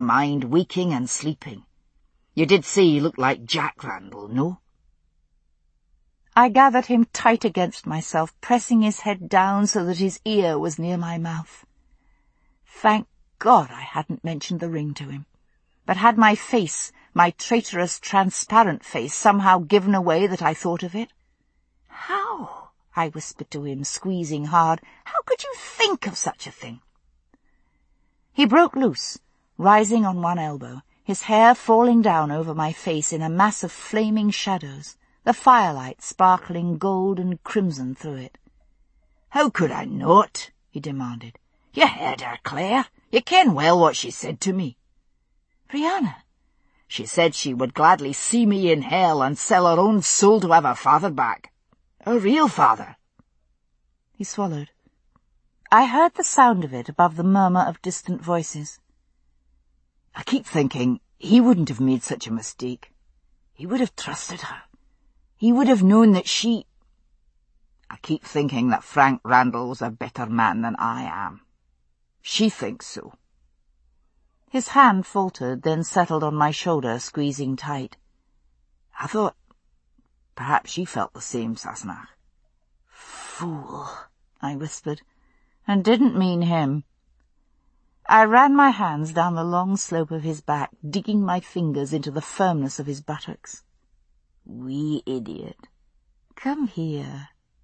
mind waking and sleeping. You did say he looked like Jack Randall, no?" I gathered him tight against myself, pressing his head down so that his ear was near my mouth. Thank God I hadn't mentioned the ring to him. But had my face, my traitorous, transparent face, somehow given away that I thought of it? "How?" I whispered to him, squeezing hard. "How could you think of such a thing?" He broke loose, rising on one elbow, his hair falling down over my face in a mass of flaming shadows, the firelight sparkling gold and crimson through it. "How could I not?" he demanded. "You heard her, Claire. You ken well what she said to me." "Brianna." "She said she would gladly see me in hell and sell her own soul to have her father back. Her real father." He swallowed. I heard the sound of it above the murmur of distant voices. "I keep thinking he wouldn't have made such a mistake. He would have trusted her. He would have known that she... I keep thinking that Frank Randall was a better man than I am. She thinks so." His hand faltered, then settled on my shoulder, squeezing tight. "I thought perhaps she felt the same, Sassenach." "Fool," I whispered, and didn't mean him. I ran my hands down the long slope of his back, digging my fingers into the firmness of his buttocks. "Wee idiot. Come here."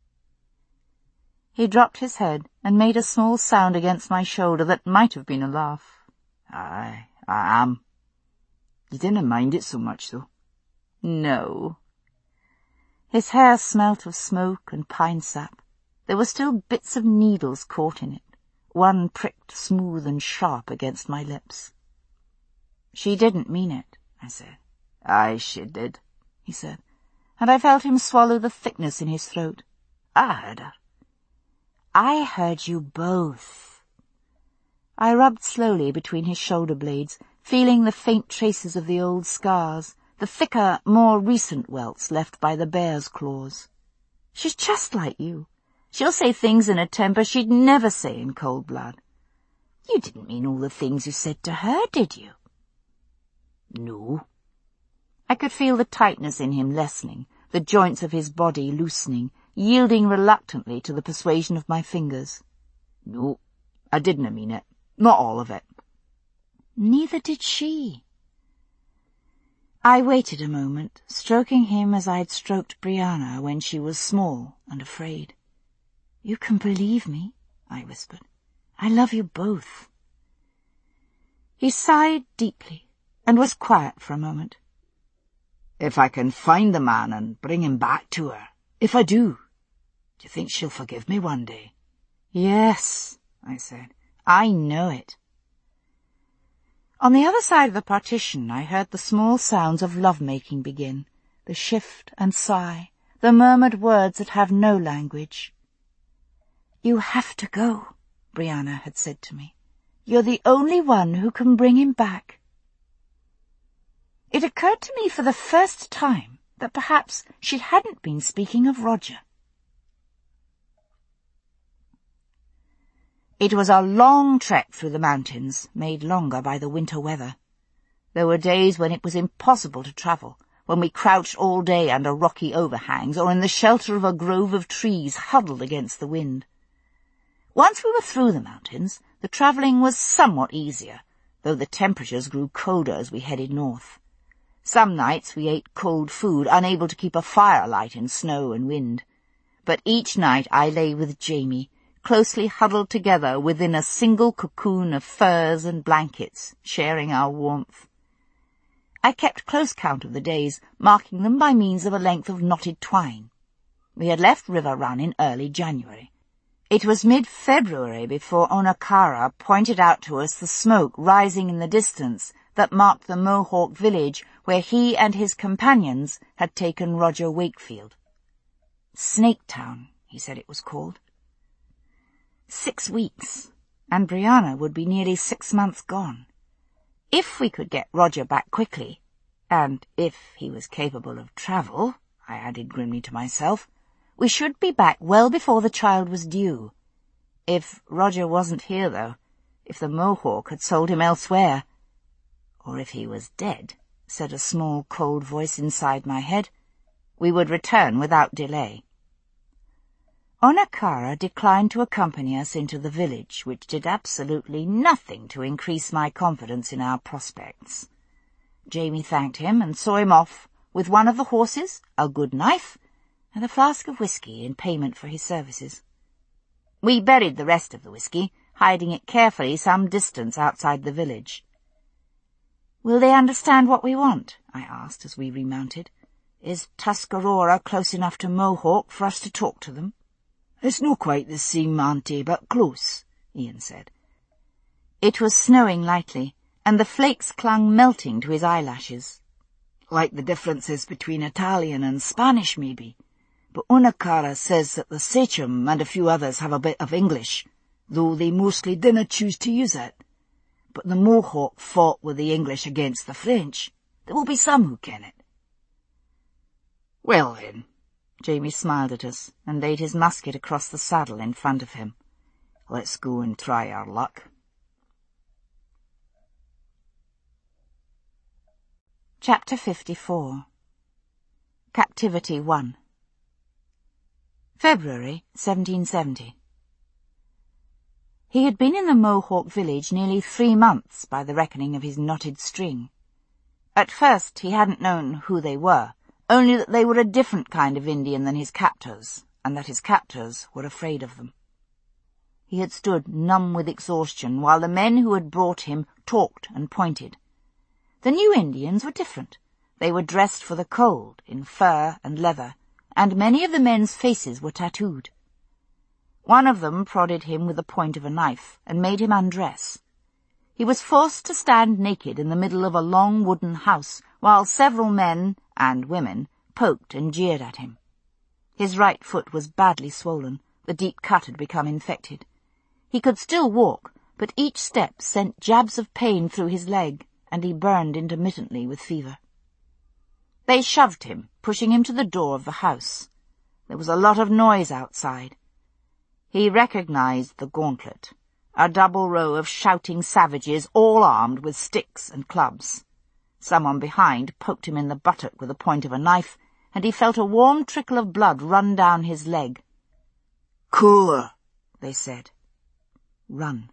He dropped his head and made a small sound against my shoulder that might have been a laugh. "Aye, I am. You didn't mind it so much, though." "No." His hair smelt of smoke and pine sap. There were still bits of needles caught in it. One pricked smooth and sharp against my lips. "She didn't mean it," I said. "Aye, she did," he said, and I felt him swallow the thickness in his throat. "I heard her." "I heard you both." I rubbed slowly between his shoulder blades, feeling the faint traces of the old scars, the thicker, more recent welts left by the bear's claws. "She's just like you. She'll say things in a temper she'd never say in cold blood. You didn't mean all the things you said to her, did you?" "No." I could feel the tightness in him lessening, the joints of his body loosening, yielding reluctantly to the persuasion of my fingers. "No, I didn't mean it. Not all of it." "Neither did she." I waited a moment, stroking him as I'd stroked Brianna when she was small and afraid. "You can believe me," I whispered. "I love you both." He sighed deeply and was quiet for a moment. "If I can find the man and bring him back to her, if I do you think she'll forgive me one day?" "Yes," I said. "I know it." On the other side of the partition I heard the small sounds of love-making begin, the shift and sigh, the murmured words that have no language. "You have to go," Brianna had said to me. "You're the only one who can bring him back." It occurred to me for the first time that perhaps she hadn't been speaking of Roger. It was a long trek through the mountains, made longer by the winter weather. There were days when it was impossible to travel, when we crouched all day under rocky overhangs or in the shelter of a grove of trees huddled against the wind. Once we were through the mountains, the travelling was somewhat easier, though the temperatures grew colder as we headed north. Some nights we ate cold food, unable to keep a fire alight in snow and wind. But each night I lay with Jamie, closely huddled together within a single cocoon of furs and blankets, sharing our warmth. I kept close count of the days, marking them by means of a length of knotted twine. We had left River Run in early January. It was mid-February before Onakara pointed out to us the smoke rising in the distance that marked the Mohawk village where he and his companions had taken Roger Wakefield. Snaketown, he said it was called. 6 weeks, and Brianna would be nearly 6 months gone. If we could get Roger back quickly, and if he was capable of travel, I added grimly to myself, we should be back well before the child was due. If Roger wasn't here, though, if the Mohawk had sold him elsewhere, Or if he was dead, said a small, cold voice inside my head, we would return without delay. Onakara declined to accompany us into the village, which did absolutely nothing to increase my confidence in our prospects. Jamie thanked him and saw him off with one of the horses, a good knife, and a flask of whiskey in payment for his services. We buried the rest of the whiskey, hiding it carefully some distance outside the village. "Will they understand what we want?" I asked as we remounted. "Is Tuscarora close enough to Mohawk for us to talk to them?" "It's not quite the same, Auntie, but close," Ian said. It was snowing lightly, and the flakes clung melting to his eyelashes. "Like the differences between Italian and Spanish, maybe. But Onakara says that the Sachem and a few others have a bit of English, though they mostly dinna choose to use it. But the Mohawk fought with the English against the French. There will be some who ken it." "Well then," Jamie smiled at us and laid his musket across the saddle in front of him. "Let's go and try our luck." Chapter 54. Captivity 1. February 1770. He had been in the Mohawk village nearly 3 months by the reckoning of his knotted string. At first he hadn't known who they were, only that they were a different kind of Indian than his captors, and that his captors were afraid of them. He had stood numb with exhaustion while the men who had brought him talked and pointed. The new Indians were different. They were dressed for the cold in fur and leather, and many of the men's faces were tattooed. One of them prodded him with the point of a knife and made him undress. He was forced to stand naked in the middle of a long wooden house, while several men and women poked and jeered at him. His right foot was badly swollen. The deep cut had become infected. He could still walk, but each step sent jabs of pain through his leg, and he burned intermittently with fever. They shoved him, pushing him to the door of the house. There was a lot of noise outside. He recognized the gauntlet, a double row of shouting savages, all armed with sticks and clubs. Someone behind poked him in the buttock with the point of a knife, and he felt a warm trickle of blood run down his leg. "Cooler," they said. "Run."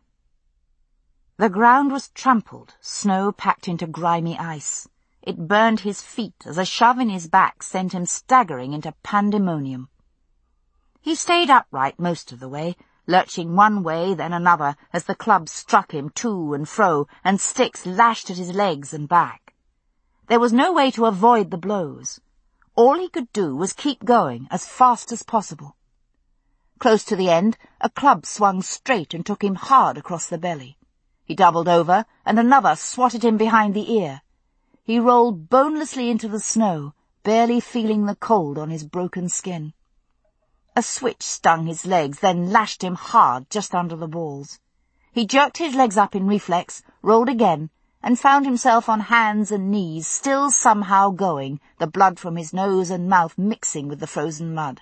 The ground was trampled, snow packed into grimy ice. It burned his feet as a shove in his back sent him staggering into pandemonium. He stayed upright most of the way, lurching one way then another as the clubs struck him to and fro and sticks lashed at his legs and back. There was no way to avoid the blows. All he could do was keep going as fast as possible. Close to the end, a club swung straight and took him hard across the belly. He doubled over, and another swatted him behind the ear. He rolled bonelessly into the snow, barely feeling the cold on his broken skin. A switch stung his legs, then lashed him hard just under the balls. He jerked his legs up in reflex, rolled again, and found himself on hands and knees, still somehow going, the blood from his nose and mouth mixing with the frozen mud.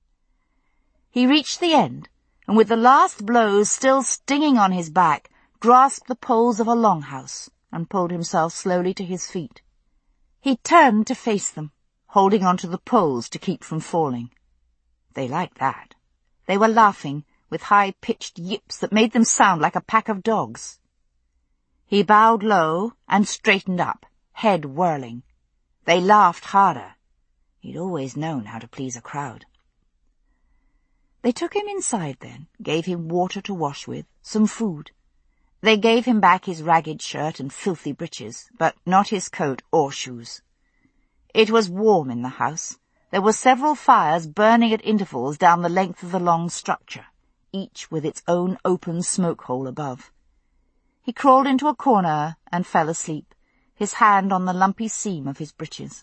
He reached the end, and with the last blows still stinging on his back, grasped the poles of a longhouse and pulled himself slowly to his feet. He turned to face them, holding on to the poles to keep from falling. They liked that. They were laughing, with high-pitched yips that made them sound like a pack of dogs. He bowed low and straightened up, head whirling. They laughed harder. He'd always known how to please a crowd. They took him inside then, gave him water to wash with, some food. They gave him back his ragged shirt and filthy breeches, but not his coat or shoes. It was warm in the house. There were several fires burning at intervals down the length of the long structure, each with its own open smoke hole above. He crawled into a corner and fell asleep, his hand on the lumpy seam of his breeches.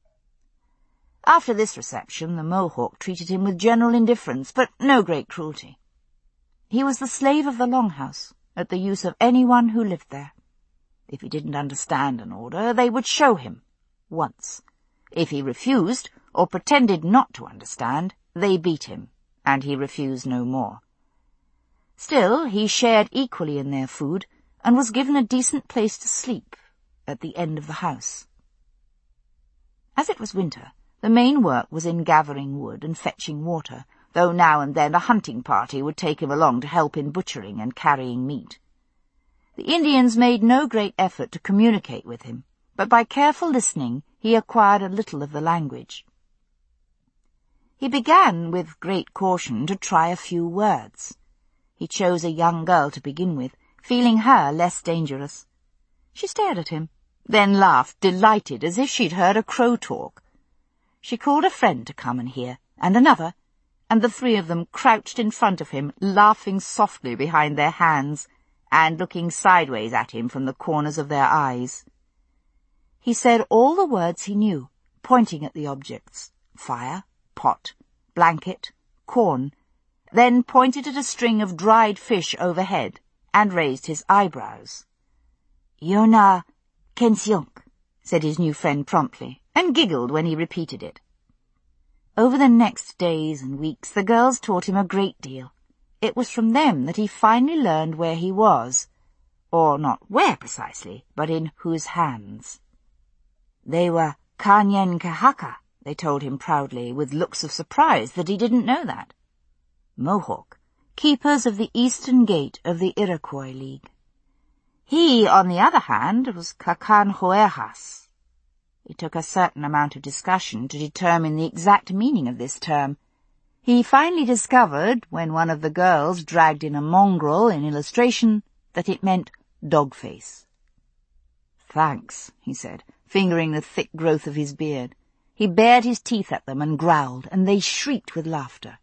After this reception, the Mohawk treated him with general indifference, but no great cruelty. He was the slave of the longhouse, at the use of anyone who lived there. If he didn't understand an order, they would show him, once. If he refused, or pretended not to understand, they beat him, and he refused no more. Still, he shared equally in their food, and was given a decent place to sleep, at the end of the house. As it was winter, the main work was in gathering wood and fetching water, though now and then a hunting party would take him along to help in butchering and carrying meat. The Indians made no great effort to communicate with him, but by careful listening he acquired a little of the language. He began, with great caution, to try a few words. He chose a young girl to begin with, feeling her less dangerous. She stared at him, then laughed, delighted, as if she'd heard a crow talk. She called a friend to come and hear, and another, and the three of them crouched in front of him, laughing softly behind their hands, and looking sideways at him from the corners of their eyes. He said all the words he knew, pointing at the objects: fire, pot, blanket, corn, then pointed at a string of dried fish overhead, and raised his eyebrows. "Yona Kensiong," said his new friend promptly, and giggled when he repeated it. Over the next days and weeks the girls taught him a great deal. It was from them that he finally learned where he was, or not where precisely, but in whose hands. They were Kanyen Kahaka, they told him proudly, with looks of surprise that he didn't know that. Mohawk, keepers of the eastern gate of the Iroquois League. He, on the other hand, was Kakanhoehas. It took a certain amount of discussion to determine the exact meaning of this term. He finally discovered, when one of the girls dragged in a mongrel in illustration, that it meant dog-face. "Thanks," he said, fingering the thick growth of his beard. He bared his teeth at them and growled, and they shrieked with laughter.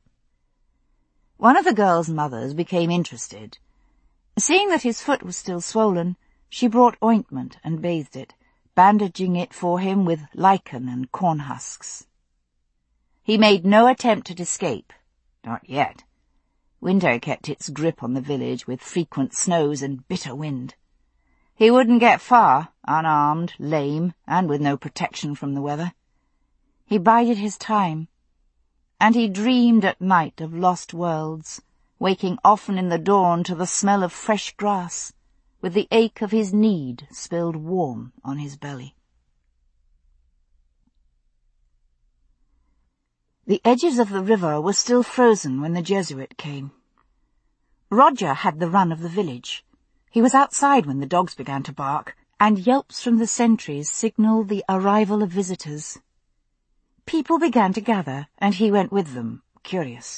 One of the girls' mothers became interested. Seeing that his foot was still swollen, she brought ointment and bathed it, bandaging it for him with lichen and corn husks. He made no attempt at escape. Not yet. Winter kept its grip on the village with frequent snows and bitter wind. He wouldn't get far, unarmed, lame, and with no protection from the weather. He bided his time, and he dreamed at night of lost worlds, waking often in the dawn to the smell of fresh grass, with the ache of his need spilled warm on his belly. The edges of the river were still frozen when the Jesuit came. Roger had the run of the village. He was outside when the dogs began to bark, and yelps from the sentries signalled the arrival of visitors. People began to gather, and he went with them, curious.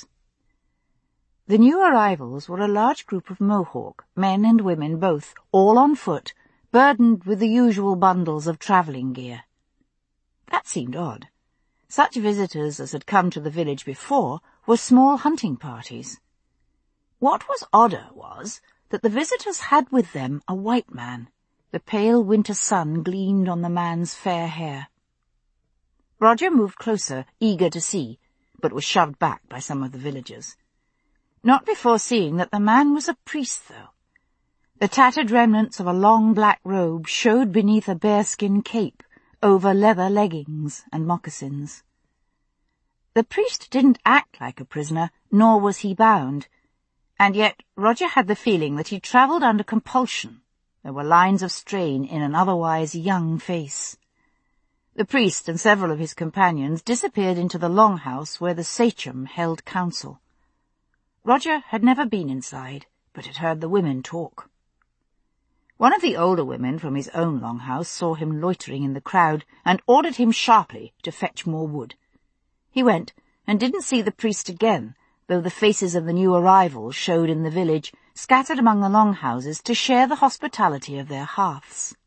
The new arrivals were a large group of Mohawk, men and women both, all on foot, burdened with the usual bundles of travelling gear. That seemed odd. Such visitors as had come to the village before were small hunting parties. What was odder was that the visitors had with them a white man. The pale winter sun gleamed on the man's fair hair. Roger moved closer, eager to see, but was shoved back by some of the villagers. Not before seeing that the man was a priest, though. The tattered remnants of a long black robe showed beneath a bearskin cape, over leather leggings and moccasins. The priest didn't act like a prisoner, nor was he bound, and yet Roger had the feeling that he travelled under compulsion. There were lines of strain in an otherwise young face. The priest and several of his companions disappeared into the longhouse where the sachem held council. Roger had never been inside, but had heard the women talk. One of the older women from his own longhouse saw him loitering in the crowd and ordered him sharply to fetch more wood. He went and didn't see the priest again, though the faces of the new arrivals showed in the village, scattered among the longhouses to share the hospitality of their hearths.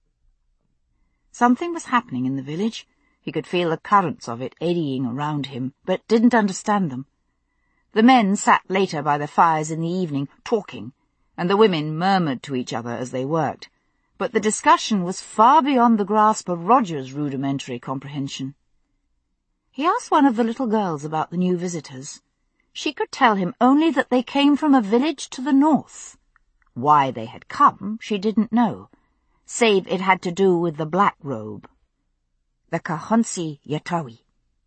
Something was happening in the village. He could feel the currents of it eddying around him, but didn't understand them. The men sat later by the fires in the evening, talking, and the women murmured to each other as they worked, but the discussion was far beyond the grasp of Roger's rudimentary comprehension. He asked one of the little girls about the new visitors. She could tell him only that they came from a village to the north. Why they had come, she didn't know, save it had to do with the black robe. The Kahonsi Yatawi.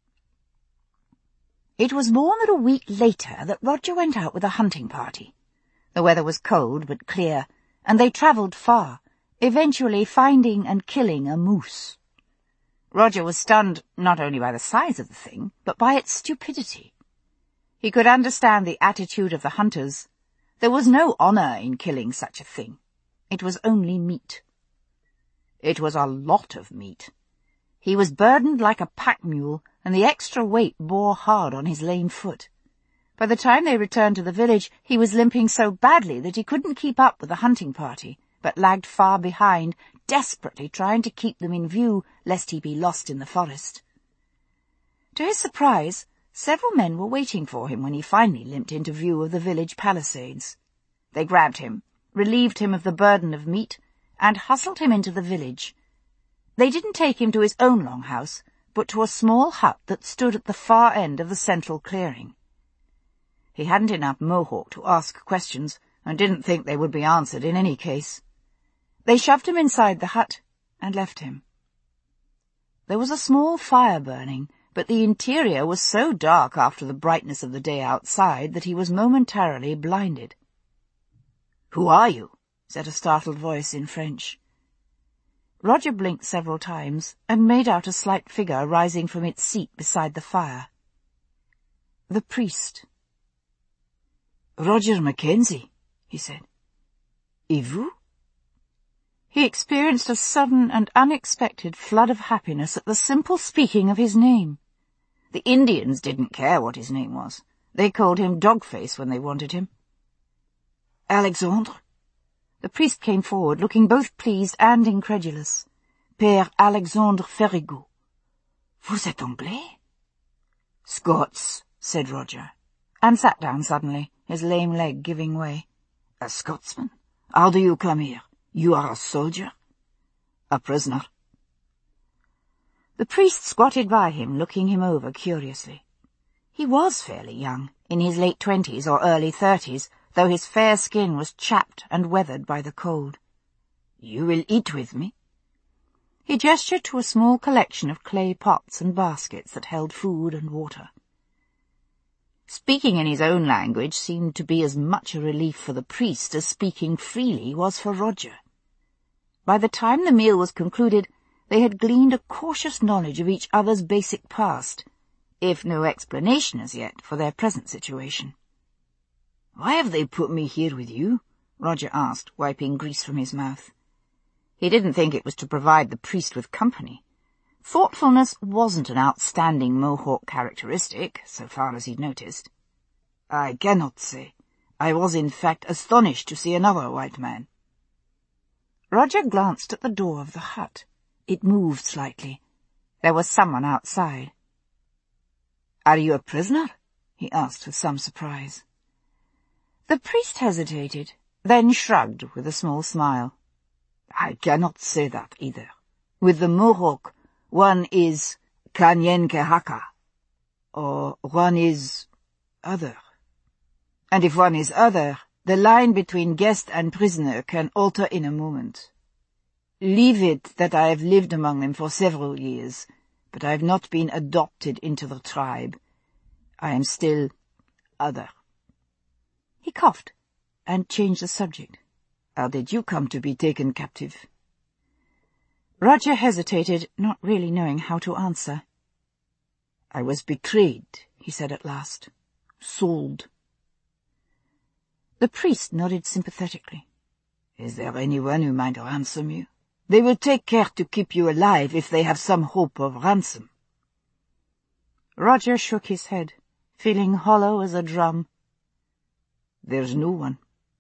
It was more than a week later that Roger went out with a hunting party. The weather was cold but clear, and they travelled far, eventually finding and killing a moose. Roger was stunned not only by the size of the thing, but by its stupidity. He could understand the attitude of the hunters. There was no honor in killing such a thing. It was only meat. It was a lot of meat. He was burdened like a pack mule, and the extra weight bore hard on his lame foot. By the time they returned to the village, he was limping so badly that he couldn't keep up with the hunting party, but lagged far behind, desperately trying to keep them in view lest he be lost in the forest. To his surprise, several men were waiting for him when he finally limped into view of the village palisades. They grabbed him, relieved him of the burden of meat, and hustled him into the village. They didn't take him to his own longhouse, but to a small hut that stood at the far end of the central clearing. He hadn't enough Mohawk to ask questions, and didn't think they would be answered in any case. They shoved him inside the hut and left him. There was a small fire burning, but the interior was so dark after the brightness of the day outside that he was momentarily blinded. "Who are you?" said a startled voice in French. Roger blinked several times and made out a slight figure rising from its seat beside the fire. The priest. "Roger Mackenzie," he said. "Et vous?" He experienced a sudden and unexpected flood of happiness at the simple speaking of his name. The Indians didn't care what his name was. They called him Dogface when they wanted him. "Alexandre?" The priest came forward, looking both pleased and incredulous. "Père Alexandre Ferrigot. Vous êtes Anglais?" "Scots," said Roger, and sat down suddenly, his lame leg giving way. "A Scotsman? How do you come here? You are a soldier?" "A prisoner." The priest squatted by him, looking him over curiously. He was fairly young, in his late 20s or early 30s, though his fair skin was chapped and weathered by the cold. "You will eat with me?" He gestured to a small collection of clay pots and baskets that held food and water. Speaking in his own language seemed to be as much a relief for the priest as speaking freely was for Roger. By the time the meal was concluded, they had gleaned a cautious knowledge of each other's basic past, if no explanation as yet for their present situation. "Why have they put me here with you?" Roger asked, wiping grease from his mouth. He didn't think it was to provide the priest with company. Thoughtfulness wasn't an outstanding Mohawk characteristic, so far as he'd noticed. "I cannot say. I was in fact astonished to see another white man." Roger glanced at the door of the hut. It moved slightly. There was someone outside. "Are you a prisoner?" he asked with some surprise. The priest hesitated, then shrugged with a small smile. "I cannot say that either. With the Mohawk, one is Kanyenkehaka, or one is other. And if one is other, the line between guest and prisoner can alter in a moment. Leave it that I have lived among them for several years, but I have not been adopted into the tribe. I am still other." He coughed and changed the subject. "How did you come to be taken captive?" Roger hesitated, not really knowing how to answer. "I was betrayed," he said at last. "Sold." The priest nodded sympathetically. "Is there anyone who might ransom you? They will take care to keep you alive if they have some hope of ransom." Roger shook his head, feeling hollow as a drum. "There's no one."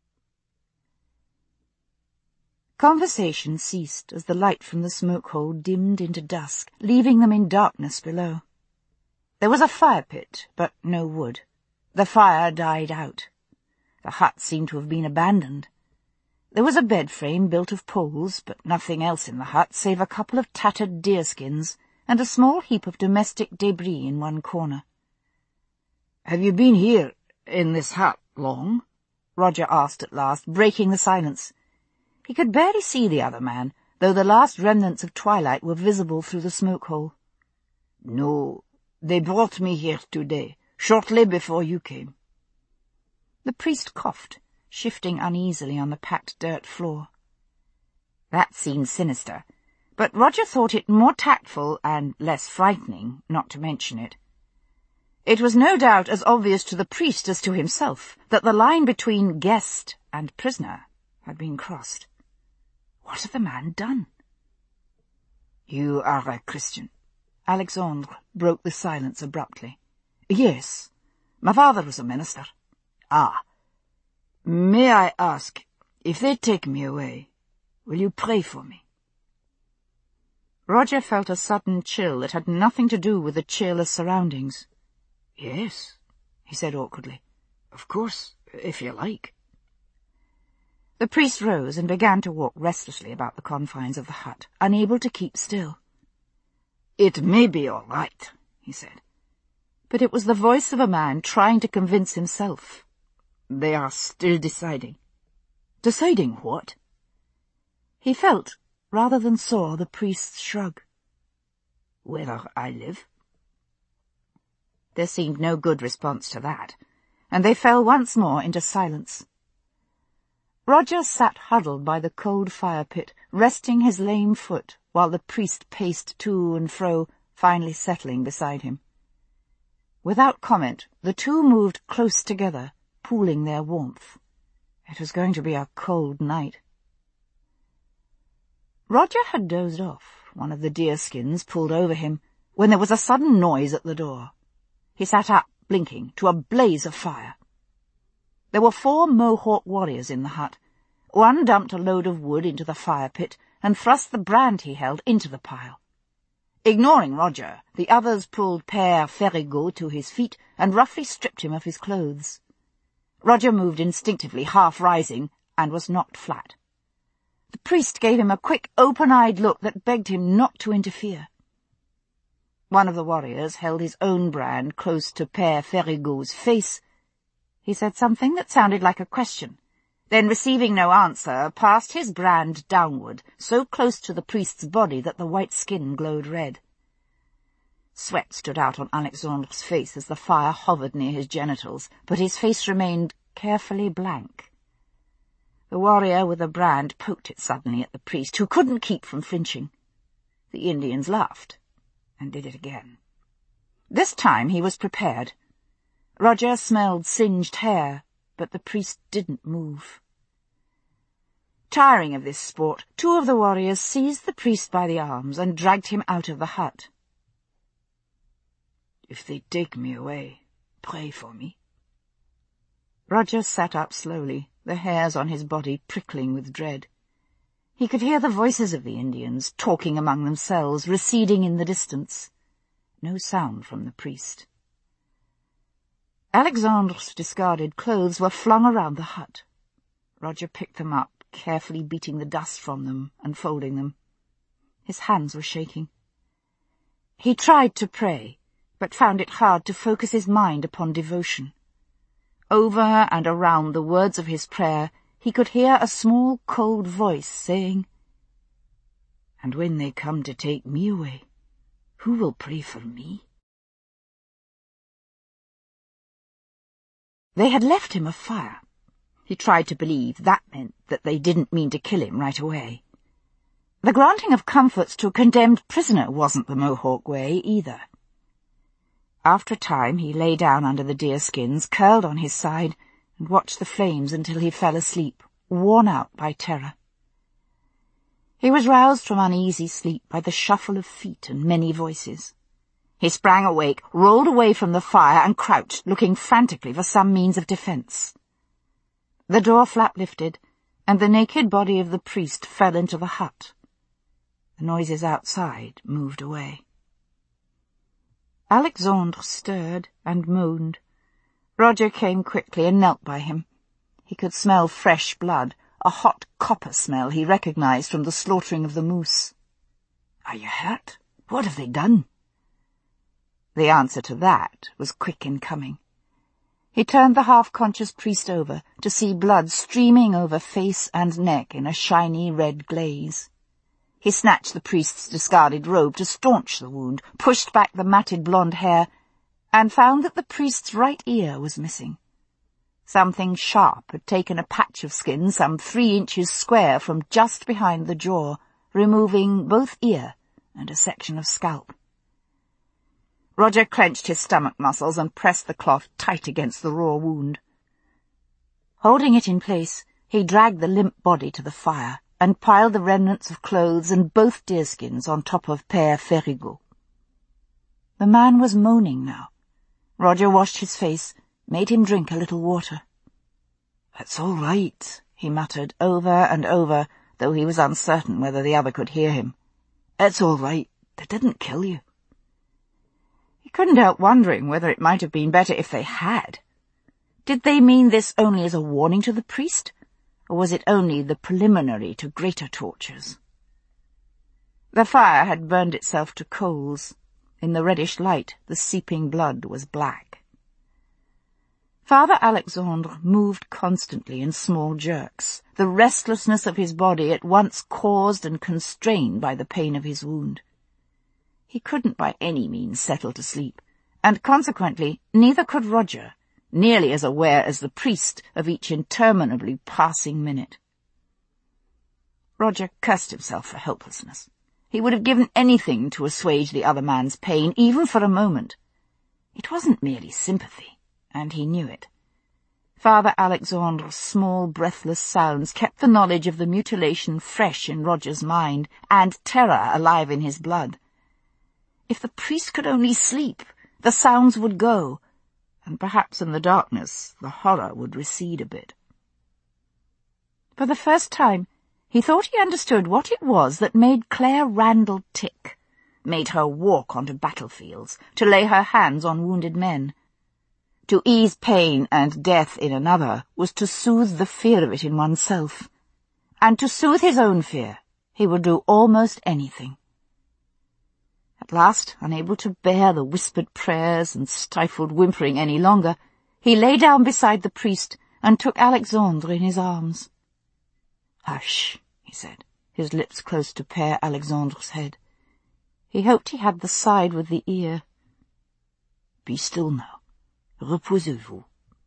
Conversation ceased as the light from the smoke hole dimmed into dusk, leaving them in darkness below. There was a fire pit, but no wood. The fire died out. The hut seemed to have been abandoned. There was a bed frame built of poles, but nothing else in the hut save a couple of tattered deerskins and a small heap of domestic debris in one corner. "Have you been here, in this hut, long?" Roger asked at last, breaking the silence. He could barely see the other man, though the last remnants of twilight were visible through the smoke hole. "No, they brought me here today, shortly before you came." The priest coughed, shifting uneasily on the packed dirt floor. That seemed sinister, but Roger thought it more tactful and less frightening not to mention it. It was no doubt as obvious to the priest as to himself that the line between guest and prisoner had been crossed. What had the man done? You are a Christian? Alexandre broke the silence abruptly. Yes. My father was a minister. Ah. May I ask, if they take me away, will you pray for me? Roger felt a sudden chill that had nothing to do with the cheerless surroundings. Yes, he said awkwardly. Of course, if you like. The priest rose and began to walk restlessly about the confines of the hut, unable to keep still. It may be all right, he said. But it was the voice of a man trying to convince himself. They are still deciding. Deciding what? He felt, rather than saw, the priest's shrug. Where I live? There seemed no good response to that, and they fell once more into silence. Roger sat huddled by the cold fire pit, resting his lame foot, while the priest paced to and fro, finally settling beside him. Without comment, the two moved close together, pooling their warmth. It was going to be a cold night. Roger had dozed off, one of the deerskins pulled over him, when there was a sudden noise at the door. He sat up, blinking, to a blaze of fire. There were 4 Mohawk warriors in the hut. One dumped a load of wood into the fire pit and thrust the brand he held into the pile. Ignoring Roger, the others pulled Père Ferigot to his feet and roughly stripped him of his clothes. Roger moved instinctively, half rising, and was knocked flat. The priest gave him a quick, open-eyed look that begged him not to interfere. One of the warriors held his own brand close to Père Ferigot's face. He said something that sounded like a question, then, receiving no answer, passed his brand downward, so close to the priest's body that the white skin glowed red. Sweat stood out on Alexandre's face as the fire hovered near his genitals, but his face remained carefully blank. The warrior with the brand poked it suddenly at the priest, who couldn't keep from flinching. The Indians laughed, and did it again. This time he was prepared. Roger smelled singed hair, but the priest didn't move. Tiring of this sport, 2 of the warriors seized the priest by the arms and dragged him out of the hut. If they take me away, pray for me. Roger sat up slowly, the hairs on his body prickling with dread. He could hear the voices of the Indians, talking among themselves, receding in the distance. No sound from the priest. Alexandre's discarded clothes were flung around the hut. Roger picked them up, carefully beating the dust from them and folding them. His hands were shaking. He tried to pray, but found it hard to focus his mind upon devotion. Over and around the words of his prayer, he could hear a small, cold voice saying, "And when they come to take me away, who will pray for me?" They had left him a fire. He tried to believe that meant that they didn't mean to kill him right away. The granting of comforts to a condemned prisoner wasn't the Mohawk way either. After a time he lay down under the deerskins, curled on his side, and watched the flames until he fell asleep, worn out by terror. He was roused from uneasy sleep by the shuffle of feet and many voices. He sprang awake, rolled away from the fire, and crouched, looking frantically for some means of defence. The door flap lifted, and the naked body of the priest fell into the hut. The noises outside moved away. Alexandre stirred and moaned. Roger came quickly and knelt by him. He could smell fresh blood, a hot copper smell he recognized from the slaughtering of the moose. "Are you hurt? What have they done?" The answer to that was quick in coming. He turned the half-conscious priest over to see blood streaming over face and neck in a shiny red glaze. He snatched the priest's discarded robe to staunch the wound, pushed back the matted blonde hair, and found that the priest's right ear was missing. Something sharp had taken a patch of skin some 3 inches square from just behind the jaw, removing both ear and a section of scalp. Roger clenched his stomach muscles and pressed the cloth tight against the raw wound. Holding it in place, he dragged the limp body to the fire and piled the remnants of clothes and both deerskins on top of Père Férigo. The man was moaning now. Roger washed his face, made him drink a little water. "It's all right," he muttered over and over, though he was uncertain whether the other could hear him. "It's all right. They didn't kill you." He couldn't help wondering whether it might have been better if they had. Did they mean this only as a warning to the priest, or was it only the preliminary to greater tortures? The fire had burned itself to coals. In the reddish light, the seeping blood was black. Father Alexandre moved constantly in small jerks, the restlessness of his body at once caused and constrained by the pain of his wound. He couldn't by any means settle to sleep, and consequently neither could Roger, nearly as aware as the priest of each interminably passing minute. Roger cursed himself for helplessness. He would have given anything to assuage the other man's pain, even for a moment. It wasn't merely sympathy, and he knew it. Father Alexandre's small, breathless sounds kept the knowledge of the mutilation fresh in Roger's mind, and terror alive in his blood. If the priest could only sleep, the sounds would go, and perhaps in the darkness the horror would recede a bit. For the first time, he thought he understood what it was that made Claire Randall tick, made her walk onto battlefields, to lay her hands on wounded men. To ease pain and death in another was to soothe the fear of it in oneself. And to soothe his own fear, he would do almost anything. At last, unable to bear the whispered prayers and stifled whimpering any longer, he lay down beside the priest and took Alexandre in his arms. "Hush," he said, his lips close to Père Alexandre's head. He hoped he had the side with the ear. "Be still now. Reposez-vous."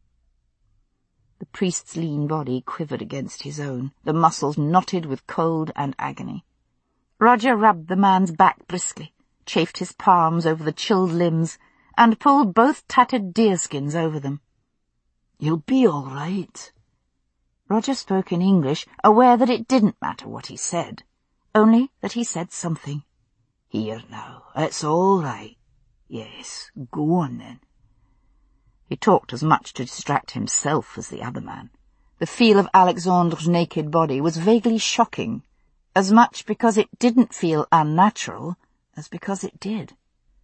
The priest's lean body quivered against his own, the muscles knotted with cold and agony. Roger rubbed the man's back briskly, chafed his palms over the chilled limbs, and pulled both tattered deerskins over them. "You'll be all right." Roger spoke in English, aware that it didn't matter what he said, only that he said something. "Here now, it's all right. Yes, go on then." He talked as much to distract himself as the other man. The feel of Alexandre's naked body was vaguely shocking, as much because it didn't feel unnatural as because it did.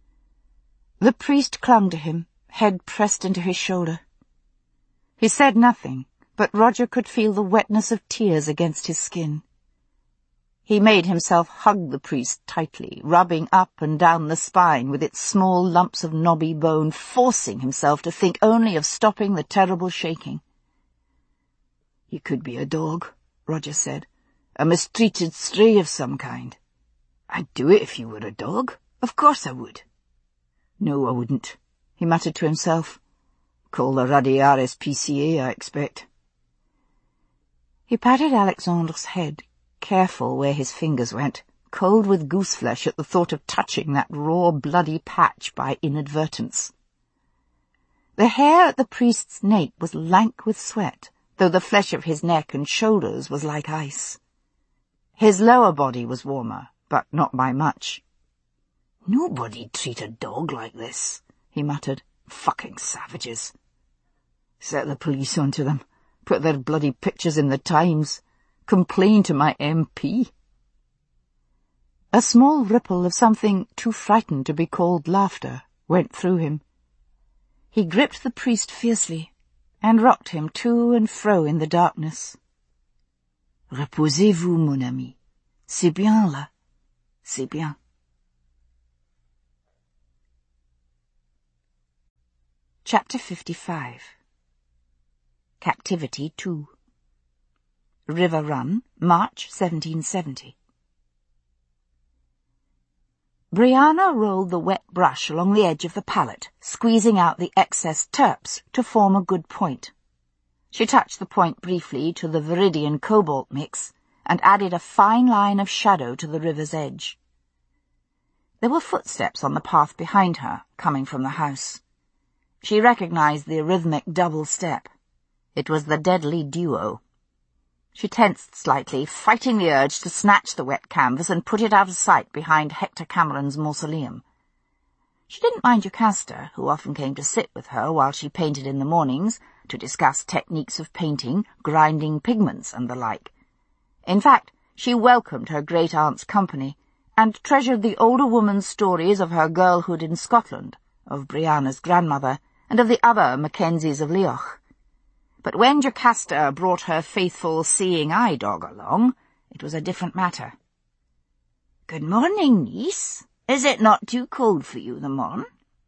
The priest clung to him, head pressed into his shoulder. He said nothing, but Roger could feel the wetness of tears against his skin. He made himself hug the priest tightly, rubbing up and down the spine with its small lumps of knobby bone, forcing himself to think only of stopping the terrible shaking. "You could be a dog," Roger said, "a mistreated stray of some kind. I'd do it if you were a dog. Of course I would." "No, I wouldn't," he muttered to himself. "Call the ruddy RSPCA, I expect." He patted Alexandre's head, careful where his fingers went, cold with gooseflesh at the thought of touching that raw, bloody patch by inadvertence. The hair at the priest's nape was lank with sweat, though the flesh of his neck and shoulders was like ice. His lower body was warmer, but not by much. "Nobody'd treat a dog like this," he muttered. "Fucking savages. Set the police onto them, put their bloody pictures in the Times, complain to my MP." A small ripple of something too frightened to be called laughter went through him. He gripped the priest fiercely and rocked him to and fro in the darkness. "Reposez-vous, mon ami. C'est bien là. C'est bien." Chapter 55. Captivity 2. River Run, March 1770. Brianna rolled the wet brush along the edge of the pallet, squeezing out the excess terps to form a good point. She touched the point briefly to the Viridian cobalt mix and added a fine line of shadow to the river's edge. There were footsteps on the path behind her, coming from the house. She recognized the rhythmic double step. It was the deadly duo. She tensed slightly, fighting the urge to snatch the wet canvas and put it out of sight behind Hector Cameron's mausoleum. She didn't mind Jocasta, who often came to sit with her while she painted in the mornings, to discuss techniques of painting, grinding pigments, and the like. In fact, she welcomed her great-aunt's company, and treasured the older woman's stories of her girlhood in Scotland, of Brianna's grandmother, and of the other Mackenzies of Leoch. But when Jocasta brought her faithful seeing-eye dog along, it was a different matter. "Good morning, niece. Is it not too cold for you, the morn?"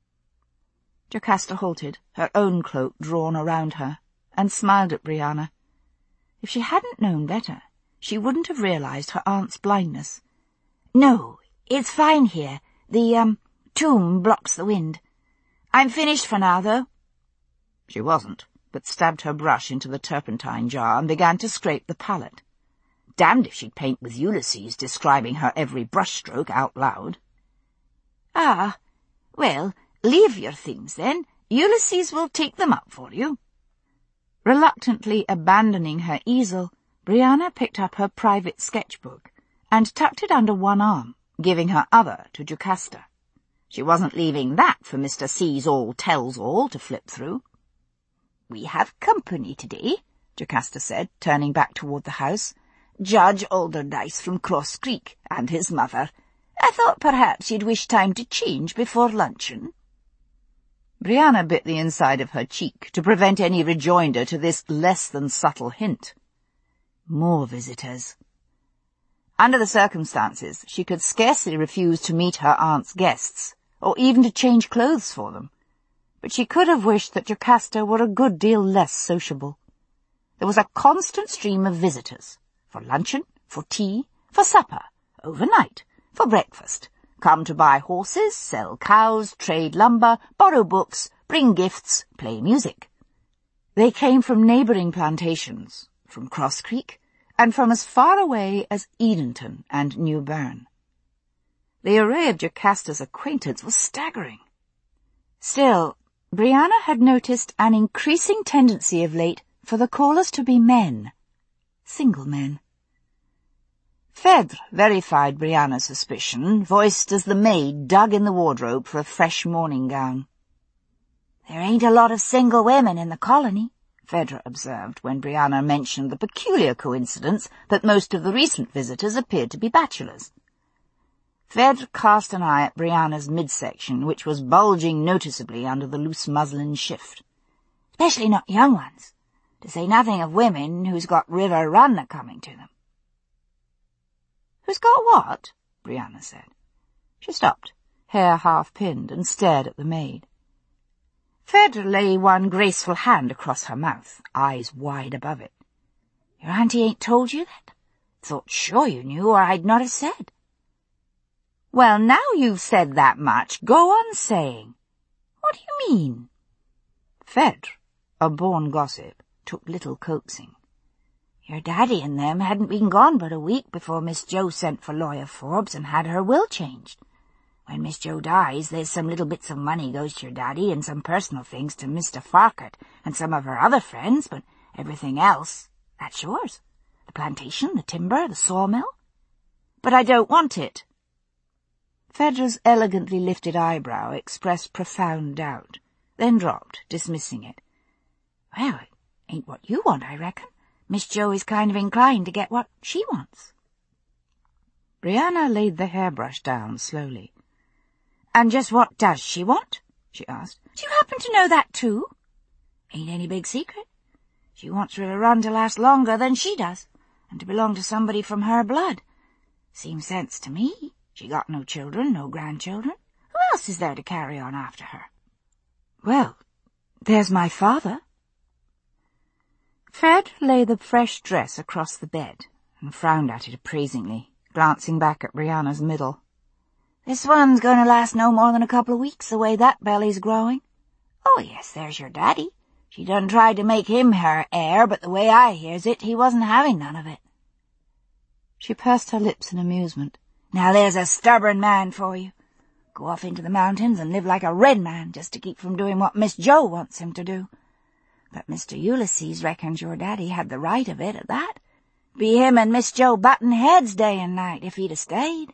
Jocasta halted, her own cloak drawn around her, and smiled at Brianna. If she hadn't known better, she wouldn't have realized her aunt's blindness. "No, it's fine here. The, tomb blocks the wind. I'm finished for now, though." She wasn't, but stabbed her brush into the turpentine jar and began to scrape the palette. Damned if she'd paint with Ulysses describing her every brushstroke out loud. "Ah, well, leave your things, then. Ulysses will take them up for you." Reluctantly abandoning her easel, Brianna picked up her private sketchbook and tucked it under one arm, giving her other to Jocasta. She wasn't leaving that for Mr. Sees-all-tells-all to flip through. "We have company today," Jocasta said, turning back toward the house. "Judge Alderdice from Cross Creek and his mother. I thought perhaps you'd wish time to change before luncheon." Brianna bit the inside of her cheek to prevent any rejoinder to this less-than-subtle hint. More visitors. Under the circumstances, she could scarcely refuse to meet her aunt's guests, or even to change clothes for them. But she could have wished that Jocasta were a good deal less sociable. There was a constant stream of visitors, for luncheon, for tea, for supper, overnight, for breakfast, come to buy horses, sell cows, trade lumber, borrow books, bring gifts, play music. They came from neighbouring plantations, from Cross Creek, and from as far away as Edenton and New Bern. The array of Jocasta's acquaintance was staggering. Still, Brianna had noticed an increasing tendency of late for the callers to be men, single men. Phèdre verified Brianna's suspicion, voiced as the maid dug in the wardrobe for a fresh morning gown. "There ain't a lot of single women in the colony," Phèdre observed when Brianna mentioned the peculiar coincidence that most of the recent visitors appeared to be bachelors. Phèdre cast an eye at Brianna's midsection, which was bulging noticeably under the loose muslin shift. "Especially not young ones, to say nothing of women who's got River Run a-coming to them." "Who's got what?" Brianna said. She stopped, hair half-pinned, and stared at the maid. Phèdre lay one graceful hand across her mouth, eyes wide above it. "Your auntie ain't told you that? Thought sure you knew, or I'd not have said." "Well, now you've said that much, go on saying." "What do you mean?" Phèdre, a born gossip, took little coaxing. "Your daddy and them hadn't been gone but a week before Miss Jo sent for Lawyer Forbes and had her will changed. When Miss Jo dies, there's some little bits of money goes to your daddy and some personal things to Mr. Farquhar and some of her other friends, but everything else, that's yours. The plantation, the timber, the sawmill." "But I don't want it." Phèdre's elegantly lifted eyebrow expressed profound doubt, then dropped, dismissing it. "Well, it ain't what you want, I reckon. Miss Jo is kind of inclined to get what she wants." Brianna laid the hairbrush down slowly. "And just what does she want?" she asked. "Do you happen to know that too?" "Ain't any big secret. She wants River Run to last longer than she does, and to belong to somebody from her blood. Seems sense to me. She got no children, no grandchildren. Who else is there to carry on after her?" "Well, there's my father." Phèdre laid the fresh dress across the bed and frowned at it appraisingly, glancing back at Brianna's middle. "This one's going to last no more than a couple of weeks, the way that belly's growing. Oh, yes, there's your daddy. She done tried to make him her heir, but the way I hears it, he wasn't having none of it. She pursed her lips in amusement. Now there's a stubborn man for you. Go off into the mountains and live like a red man just to keep from doing what Miss Jo wants him to do. But Mr. Ulysses reckons your daddy had the right of it at that. Be him and Miss Jo butting heads day and night if he'd a stayed.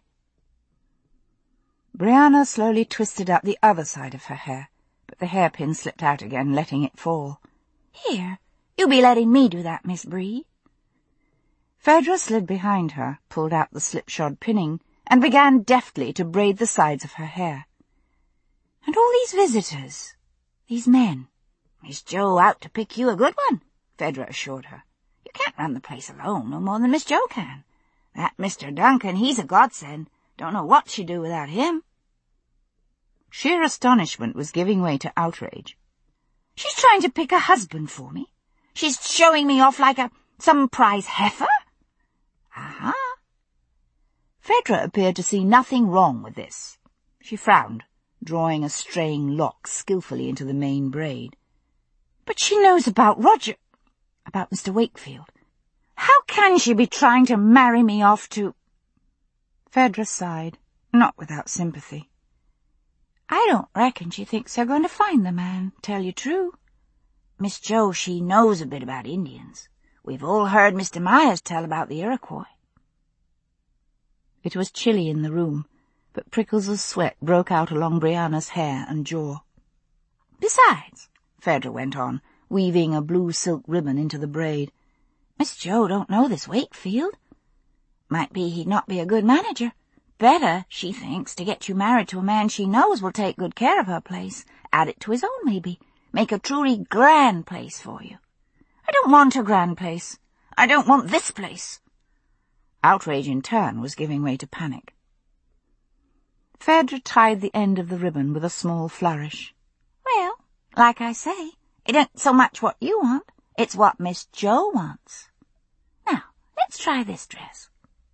Brianna slowly twisted up the other side of her hair, but the hairpin slipped out again, letting it fall. Here, you be letting me do that, Miss Bree. Phaedra slid behind her, pulled out the slipshod pinning, and began deftly to braid the sides of her hair. And all these visitors, these men. Miss Jo out to pick you a good one, Phaedra assured her. You can't run the place alone, no more than Miss Jo can. That Mr. Duncan, he's a godsend. Don't know what she'd do without him. Sheer astonishment was giving way to outrage. She's trying to pick a husband for me. She's showing me off like some prize heifer. Aha. Phaedra appeared to see nothing wrong with this. She frowned, drawing a straying lock skillfully into the main braid. But she knows about Roger, about Mr. Wakefield. How can she be trying to marry me off to— Phaedra sighed, not without sympathy. I don't reckon she thinks they're going to find the man, tell you true. Miss Jo, she knows a bit about Indians. We've all heard Mr. Myers tell about the Iroquois. It was chilly in the room, but prickles of sweat broke out along Brianna's hair and jaw. Besides, Phaedra went on, weaving a blue silk ribbon into the braid, Miss Jo don't know this Wakefield. Might be he'd not be a good manager. Better, she thinks, to get you married to a man she knows will take good care of her place, add it to his own maybe, make a truly grand place for you. I don't want a grand place. I don't want this place. Outrage in turn was giving way to panic. Phaedra tied the end of the ribbon with a small flourish. Well, like I say, it ain't so much what you want, it's what Miss Jo wants. Now, let's try this dress.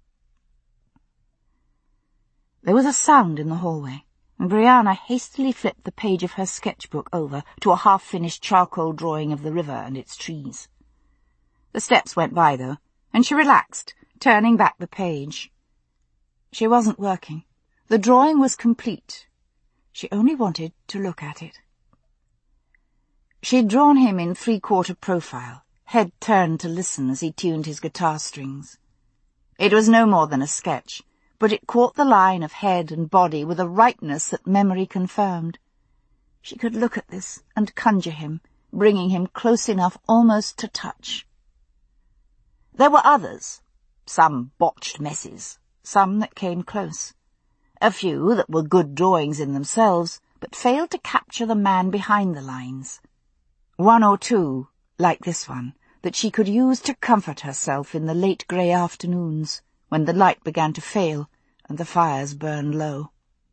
There was a sound in the hallway, and Brianna hastily flipped the page of her sketchbook over to a half-finished charcoal drawing of the river and its trees. The steps went by, though, and she relaxed, turning back the page. She wasn't working. The drawing was complete. She only wanted to look at it. She'd drawn him in three-quarter profile, head turned to listen as he tuned his guitar strings. It was no more than a sketch, but it caught the line of head and body with a rightness that memory confirmed. She could look at this and conjure him, bringing him close enough almost to touch. There were others, some botched messes, some that came close. A few that were good drawings in themselves, but failed to capture the man behind the lines. One or two, like this one, that she could use to comfort herself in the late grey afternoons, when the light began to fail and the fires burned low.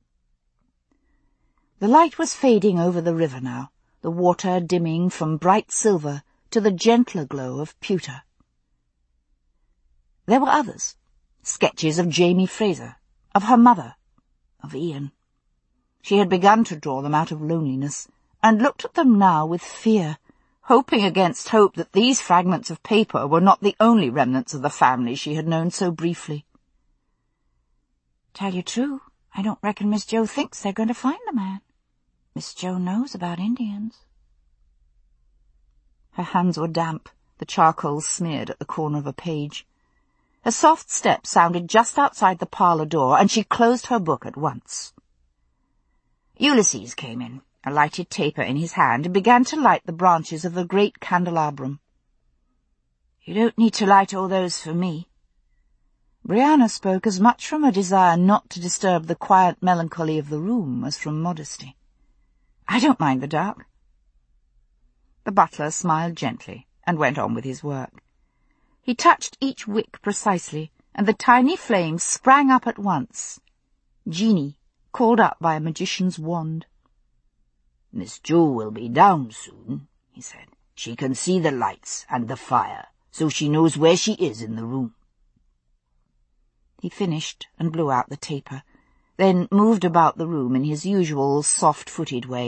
The light was fading over the river now, the water dimming from bright silver to the gentler glow of pewter. There were others, sketches of Jamie Fraser, of her mother, of Ian. She had begun to draw them out of loneliness, and looked at them now with fear, hoping against hope that these fragments of paper were not the only remnants of the family she had known so briefly. Tell you true, I don't reckon Miss Jo thinks they're going to find the man. Miss Jo knows about Indians. Her hands were damp, the charcoal smeared at the corner of a page. A soft step sounded just outside the parlour door, and she closed her book at once. Ulysses came in, a lighted taper in his hand, and began to light the branches of the great candelabrum. You don't need to light all those for me. Brianna spoke as much from a desire not to disturb the quiet melancholy of the room as from modesty. I don't mind the dark. The butler smiled gently and went on with his work. He touched each wick precisely, and the tiny flames sprang up at once. Genie, called up by a magician's wand. Miss Jo will be down soon, he said. She can see the lights and the fire, so she knows where she is in the room. He finished and blew out the taper, then moved about the room in his usual soft-footed way,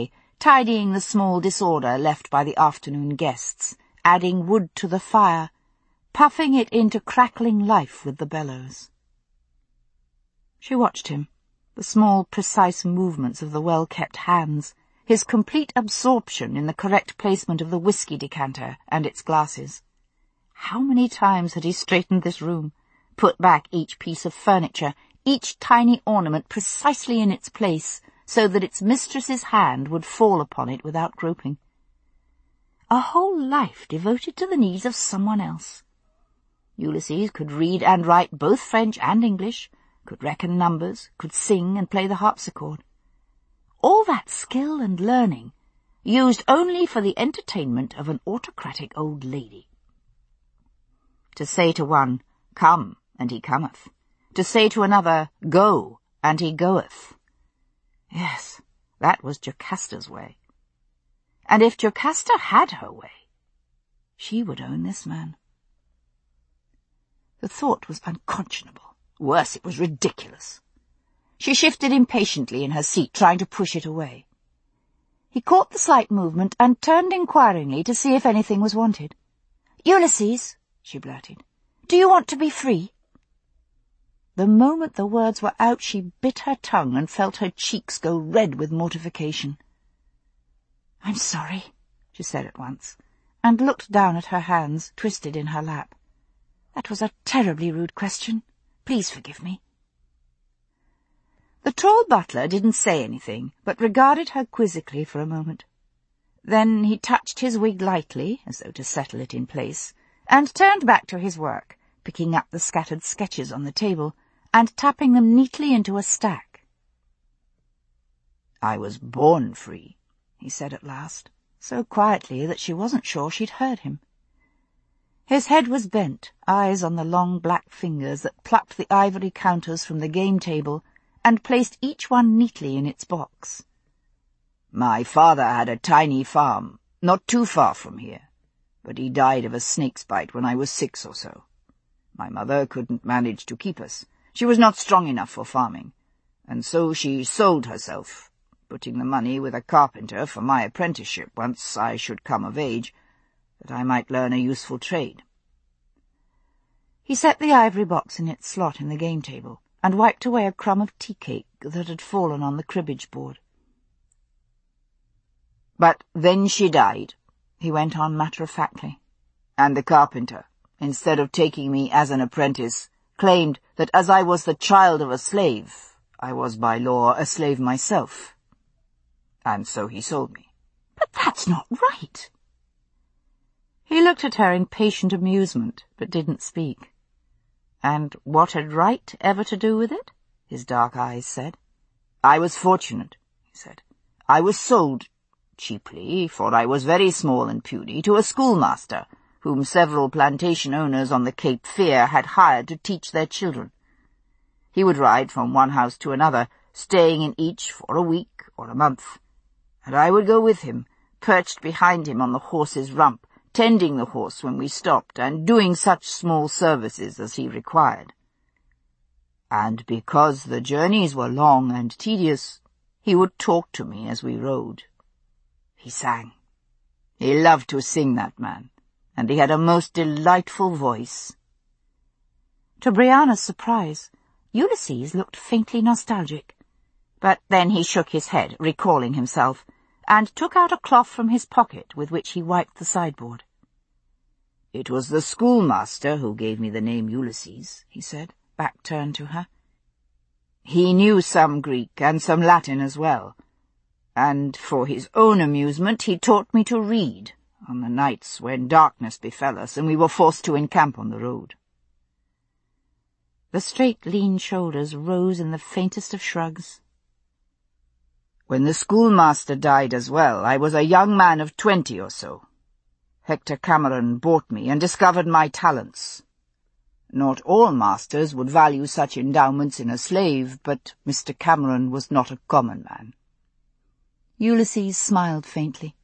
tidying the small disorder left by the afternoon guests, adding wood to the fire, puffing it into crackling life with the bellows. She watched him, the small, precise movements of the well-kept hands, his complete absorption in the correct placement of the whiskey decanter and its glasses. How many times had he straightened this room, put back each piece of furniture, each tiny ornament precisely in its place, so that its mistress's hand would fall upon it without groping. A whole life devoted to the needs of someone else. Ulysses could read and write both French and English, could reckon numbers, could sing and play the harpsichord. All that skill and learning, used only for the entertainment of an autocratic old lady. To say to one, "Come," and he cometh. To say to another, "Go," and he goeth. Yes, that was Jocasta's way. And if Jocasta had her way, she would own this man. The thought was unconscionable. Worse, it was ridiculous. She shifted impatiently in her seat, trying to push it away. He caught the slight movement and turned inquiringly to see if anything was wanted. "Ulysses," she blurted, "do you want to be free?" The moment the words were out, she bit her tongue and felt her cheeks go red with mortification. "I'm sorry," she said at once, and looked down at her hands, twisted in her lap. "That was a terribly rude question. Please forgive me." The tall butler didn't say anything, but regarded her quizzically for a moment. Then he touched his wig lightly, as though to settle it in place, and turned back to his work, picking up the scattered sketches on the table and tapping them neatly into a stack. "I was born free," he said at last, so quietly that she wasn't sure she'd heard him. His head was bent, eyes on the long black fingers that plucked the ivory counters from the game table and placed each one neatly in its box. "My father had a tiny farm, not too far from here, but he died of a snake's bite when I was 6 or so. My mother couldn't manage to keep us. She was not strong enough for farming, and so she sold herself, putting the money with a carpenter for my apprenticeship once I should come of age, that I might learn a useful trade." He set the ivory box in its slot in the game table and wiped away a crumb of tea-cake that had fallen on the cribbage board. "But then she died," he went on matter-of-factly, "and the carpenter, instead of taking me as an apprentice, claimed that as I was the child of a slave, I was by law a slave myself. And so he sold me." "But that's not right." He looked at her in patient amusement, but didn't speak. And what had right ever to do with it? His dark eyes said. "I was fortunate," he said. "I was sold cheaply, for I was very small and puny, to a schoolmaster, whom several plantation owners on the Cape Fear had hired to teach their children. He would ride from one house to another, staying in each for a week or a month, and I would go with him, perched behind him on the horse's rump, tending the horse when we stopped, and doing such small services as he required. And because the journeys were long and tedious, he would talk to me as we rode. He sang. He loved to sing, that man, and he had a most delightful voice." To Brianna's surprise, Ulysses looked faintly nostalgic, but then he shook his head, recalling himself, and took out a cloth from his pocket with which he wiped the sideboard. "It was the schoolmaster who gave me the name Ulysses," he said, back turned to her. "He knew some Greek and some Latin as well, and for his own amusement he taught me to read on the nights when darkness befell us and we were forced to encamp on the road." The straight, lean shoulders rose in the faintest of shrugs. "When the schoolmaster died as well, I was a young man of 20 or so. Hector Cameron bought me and discovered my talents. Not all masters would value such endowments in a slave, but Mr. Cameron was not a common man." Ulysses smiled faintly.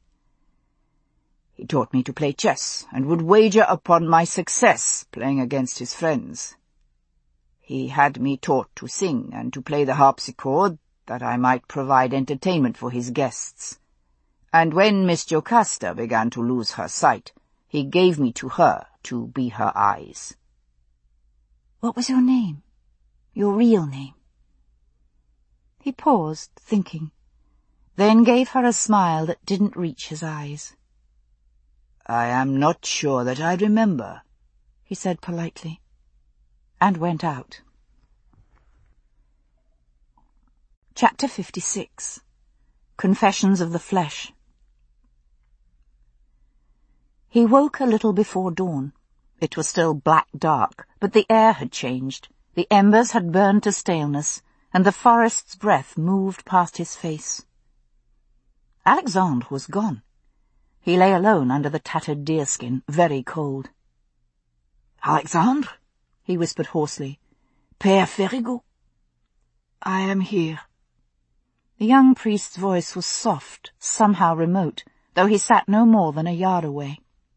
"He taught me to play chess, and would wager upon my success playing against his friends. He had me taught to sing and to play the harpsichord, that I might provide entertainment for his guests. And when Miss Jocasta began to lose her sight, he gave me to her to be her eyes. What was your name? Your real name? He paused, thinking, then gave her a smile that didn't reach his eyes. I am not sure that I remember, he said politely, and went out. Chapter 56. Confessions of the Flesh. He woke a little before dawn. It was still black dark, but the air had changed. The embers had burned to staleness, and the forest's breath moved past his face. Alexandre was gone. He lay alone under the tattered deerskin, very cold. Alexandre, he whispered hoarsely. Père Ferigot. I am here. The young priest's voice was soft, somehow remote, though he sat no more than a yard away.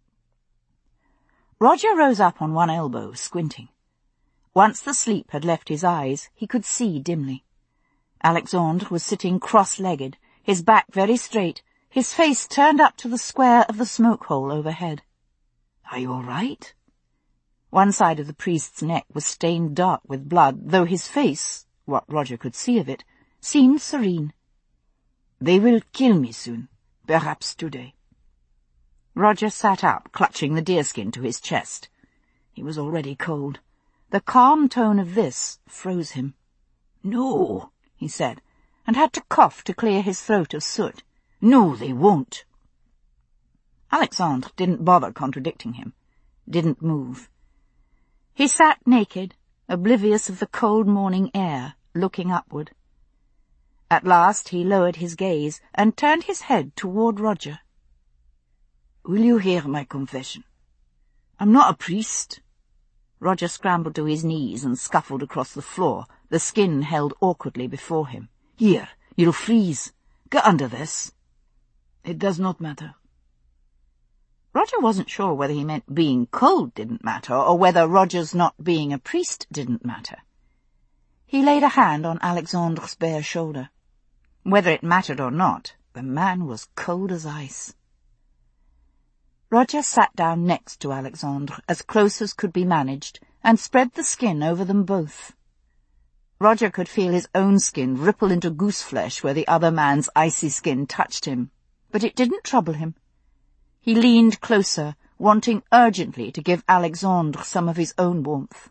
Roger rose up on one elbow, squinting. Once the sleep had left his eyes, he could see dimly. Alexandre was sitting cross-legged, his back very straight, his face turned up to the square of the smoke-hole overhead. Are you all right? One side of the priest's neck was stained dark with blood, though his face, what Roger could see of it, seemed serene. They will kill me soon, perhaps today. Roger sat up, clutching the deerskin to his chest. He was already cold. The calm tone of this froze him. No, he said, and had to cough to clear his throat of soot. No, they won't. Alexandre didn't bother contradicting him, didn't move. He sat naked, oblivious of the cold morning air, looking upward. At last he lowered his gaze and turned his head toward Roger. Will you hear my confession? I'm not a priest. Roger scrambled to his knees and scuffled across the floor, the skin held awkwardly before him. Here, you'll freeze. Get under this. It does not matter. Roger wasn't sure whether he meant being cold didn't matter, or whether Roger's not being a priest didn't matter. He laid a hand on Alexandre's bare shoulder. Whether it mattered or not, the man was cold as ice. Roger sat down next to Alexandre, as close as could be managed, and spread the skin over them both. Roger could feel his own skin ripple into gooseflesh where the other man's icy skin touched him, but it didn't trouble him. He leaned closer, wanting urgently to give Alexandre some of his own warmth.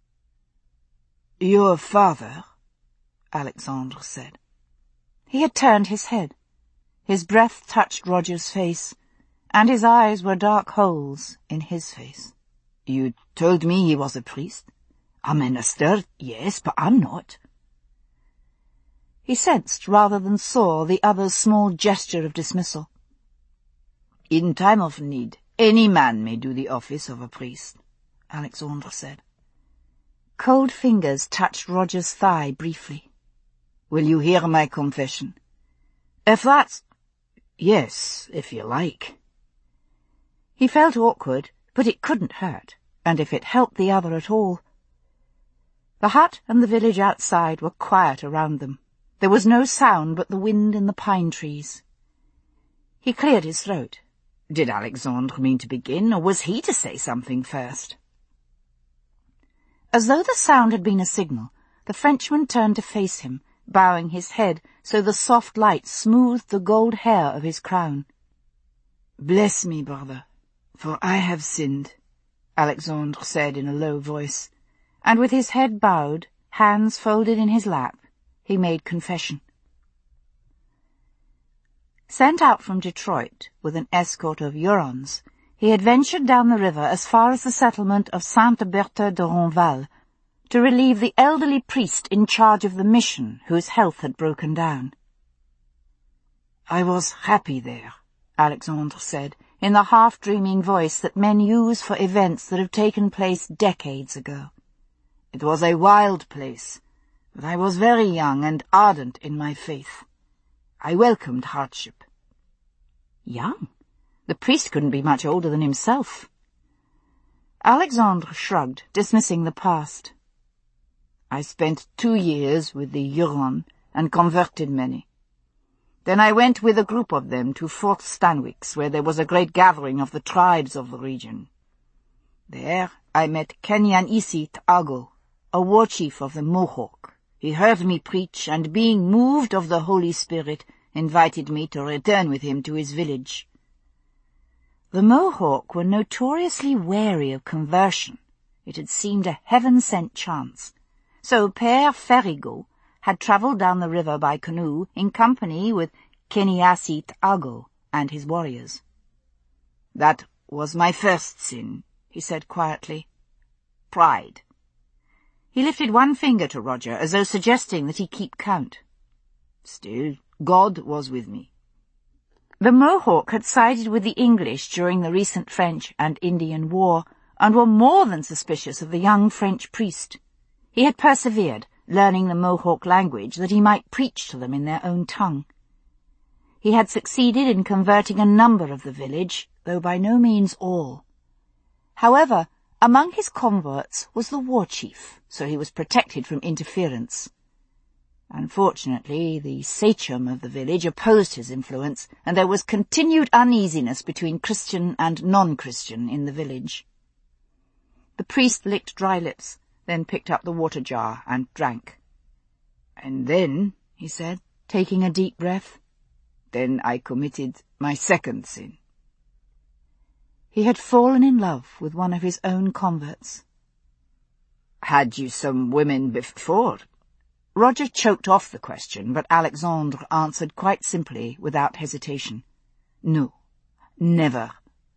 Your father, Alexandre said. He had turned his head. His breath touched Roger's face, and his eyes were dark holes in his face. You told me he was a priest. A minister, yes, but I'm not. He sensed rather than saw the other's small gesture of dismissal. In time of need, any man may do the office of a priest, Alexandre said. Cold fingers touched Roger's thigh briefly. Will you hear my confession? If that's... Yes, if you like. He felt awkward, but it couldn't hurt, and if it helped the other at all. The hut and the village outside were quiet around them. There was no sound but the wind in the pine trees. He cleared his throat. Did Alexandre mean to begin, or was he to say something first? As though the sound had been a signal, the Frenchman turned to face him, bowing his head so the soft light smoothed the gold hair of his crown. Bless me, brother, for I have sinned, Alexandre said in a low voice, and with his head bowed, hands folded in his lap, he made confession. Sent out from Detroit with an escort of Hurons, he had ventured down the river as far as the settlement of Sainte-Berthe de Ronval to relieve the elderly priest in charge of the mission whose health had broken down. I was happy there, Alexandre said, in the half-dreaming voice that men use for events that have taken place decades ago. It was a wild place, but I was very young and ardent in my faith. I welcomed hardship. Young? The priest couldn't be much older than himself. Alexandre shrugged, dismissing the past. I spent 2 years with the Hurons and converted many. Then I went with a group of them to Fort Stanwix, where there was a great gathering of the tribes of the region. There I met Kenyan-Isi T'Ago, a war chief of the Mohawk. He heard me preach, and being moved of the Holy Spirit, invited me to return with him to his village. The Mohawk were notoriously wary of conversion. It had seemed a heaven-sent chance. So Père Ferigo had travelled down the river by canoe in company with Kenyan-Isi T'Ago and his warriors. That was my first sin, he said quietly. Pride. He lifted one finger to Roger as though suggesting that he keep count. Still, God was with me. The Mohawk had sided with the English during the recent French and Indian War, and were more than suspicious of the young French priest. He had persevered, learning the Mohawk language that he might preach to them in their own tongue. He had succeeded in converting a number of the village, though by no means all. However, among his converts was the war chief, so he was protected from interference. Unfortunately, the sachem of the village opposed his influence, and there was continued uneasiness between Christian and non-Christian in the village. The priest licked dry lips, then picked up the water jar and drank. "And then," he said, taking a deep breath, "then I committed my second sin." He had fallen in love with one of his own converts. "Had you some women before?" Roger choked off the question, but Alexandre answered quite simply, without hesitation. "No, never."